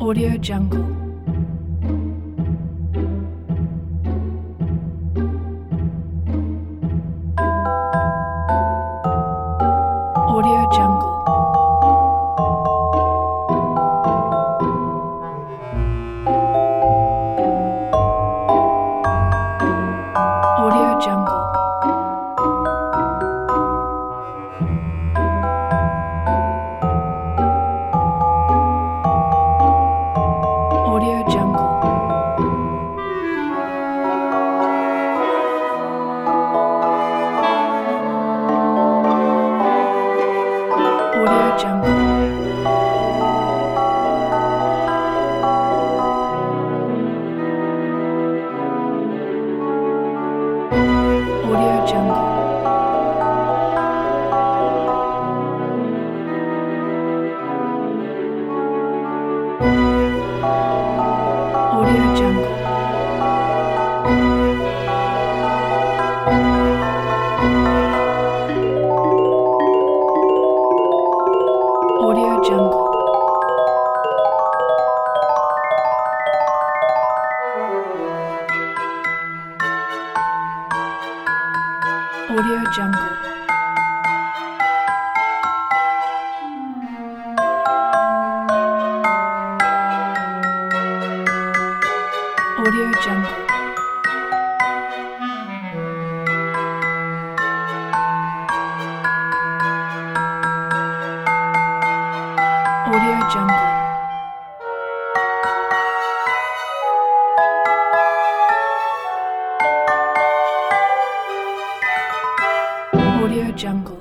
Audio Jungle. Audio Jungle. Audio Jungle. Audio Jungle. Audio Jungle. Audio Jungle. Audio Jungle. Audio Jungle. Audio Jungle. Audio Jungle. Audio Jungle. Audio Jungle.